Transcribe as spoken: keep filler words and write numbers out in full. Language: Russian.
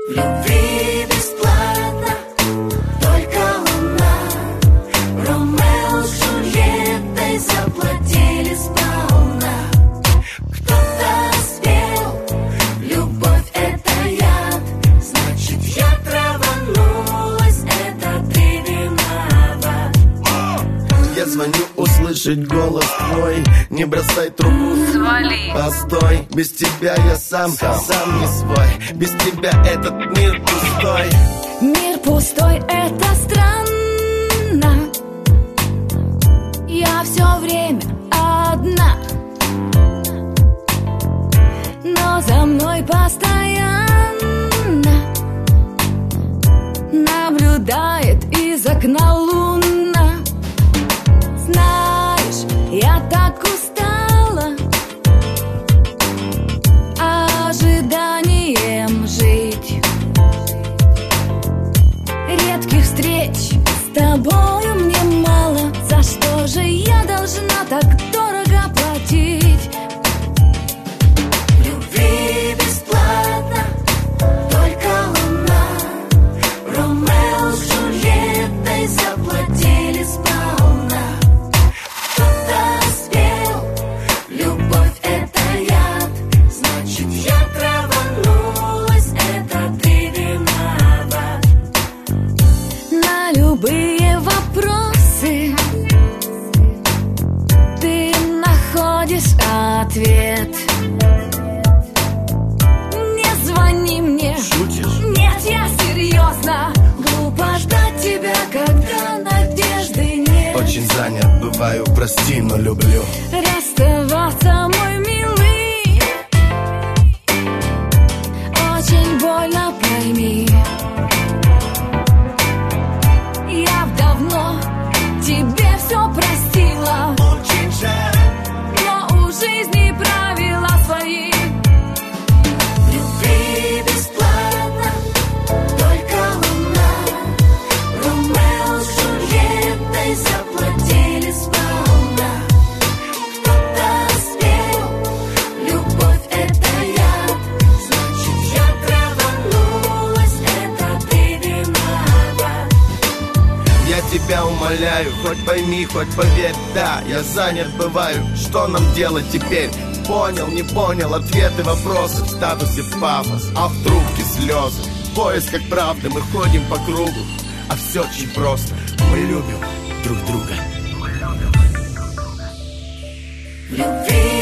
любви бесплатно, только луна. Ромео с Джульеттой заплатили сполна. Кто-то спел, любовь это яд, значит я траванулась, это ты виноват. Я звоню услышать голос твой, не бросай трубку, свали. Постой, без тебя я сам, сам, сам не свой. Без тебя этот мир пустой. Мир пустой, это странно. Я все время одна, но за мной постоянно наблюдает из окна луна. Знаешь, я так устала ожиданием жить, редких встреч с тобою мне мало. За что же я должна так дорого платить? Любви бесплатно, только луна. Ромео с Джульеттой заплатили сполна. Кто-то спел, любовь это яд, значит я траванулась, это ты виноват. На любые вопросы ты находишь ответ. Не звони мне. Шутишь? Нет, я серьезно. Глупо ждать тебя, когда надежды нет. Очень занят бываю, прости, но люблю расставаться, мой милый. Очень больно, пойми. Я давно тебе все простила, очень жаль. но у жизни правила свои. Любви бесплатно, только луна. Ромео с Джульеттой заплатили сполна. Кто-то спел, любовь это яд, значит я траванулась, это ты виноват. Я тебя умоляю, хоть пойми, хоть поверь, да, я занят бываю. Что нам делать теперь? Понял, не понял, ответы, вопросы в статусе пафос, а в трубке слезы. В поисках правды мы ходим по кругу, а все очень просто. Мы любим друг друга. Любви